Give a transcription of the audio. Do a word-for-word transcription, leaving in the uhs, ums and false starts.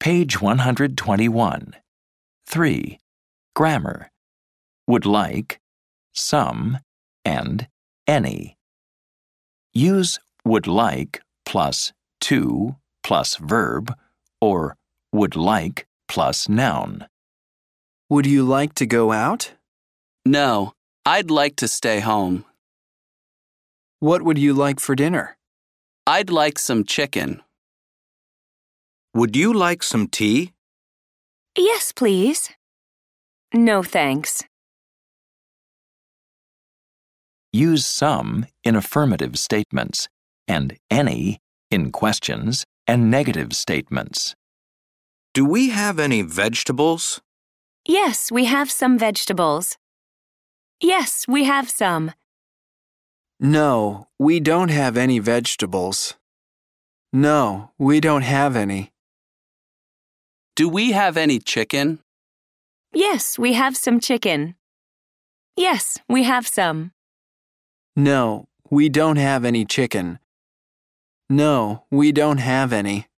Page one hundred twenty-one. three. Grammar. Would like, some, and any. Use would like plus to plus verb or would like plus noun. Would you like to go out? No, I'd like to stay home. What would you like for dinner? I'd like some chicken. Would you like some tea? Yes, please. No, thanks. Use some in affirmative statements and any in questions and negative statements. Do we have any vegetables? Yes, we have some vegetables. Yes, we have some. No, we don't have any vegetables. No, we don't have any. Do we have any chicken? Yes, we have some chicken. Yes, we have some. No, we don't have any chicken. No, we don't have any.